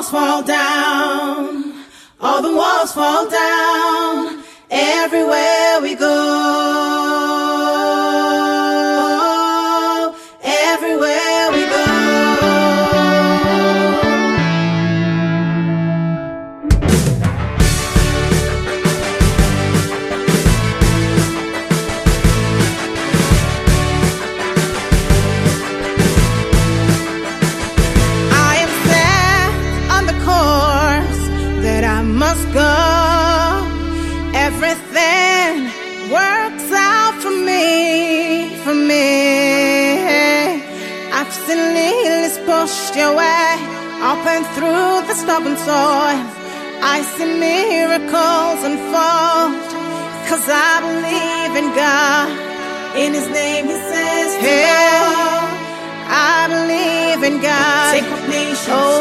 walls fall down, all the walls fall down, everywhere we go, everywhere we go. Must go. Everything works out for me, for me. I've seen lilies pushed your way up and through the stubborn soil. I see miracles unfold, 'cause I believe in God. In His name He says to go. I believe in God. Take what nation. Oh,